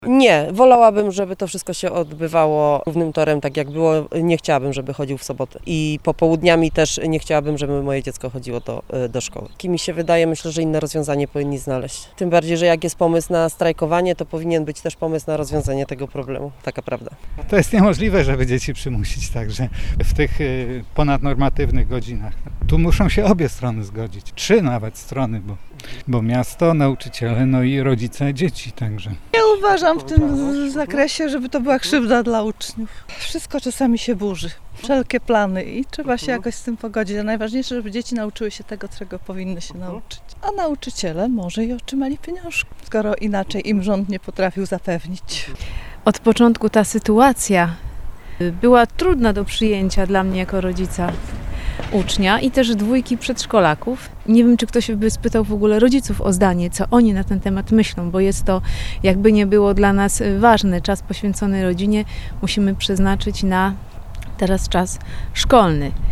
Nie, wolałabym, żeby to wszystko się odbywało równym torem, tak jak było. Nie chciałabym, żeby chodził w sobotę. I popołudniami też nie chciałabym, żeby moje dziecko chodziło do szkoły. Mi się wydaje, myślę, że inne rozwiązanie powinni znaleźć. Tym bardziej, że jak jest pomysł na strajkowanie, to powinien być też pomysł na rozwiązanie tego problemu. Taka prawda. To jest niemożliwe, żeby dzieci przymusić także w tych ponadnormatywnych godzinach. Tu muszą się obie strony zgodzić. 3 nawet strony, bo miasto, nauczyciele, no i rodzice dzieci także. Ja uważam w tym zakresie, żeby to była krzywda dla uczniów. Wszystko czasami się burzy, wszelkie plany i trzeba się jakoś z tym pogodzić. A najważniejsze, żeby dzieci nauczyły się tego, czego powinny się nauczyć. A nauczyciele może i otrzymali pieniążki, skoro inaczej im rząd nie potrafił zapewnić. Od początku ta sytuacja była trudna do przyjęcia dla mnie jako rodzica ucznia i też 2 przedszkolaków. Nie wiem, czy ktoś by spytał w ogóle rodziców o zdanie, co oni na ten temat myślą, bo jest to, jakby nie było dla nas ważny czas poświęcony rodzinie, musimy przeznaczyć na teraz czas szkolny.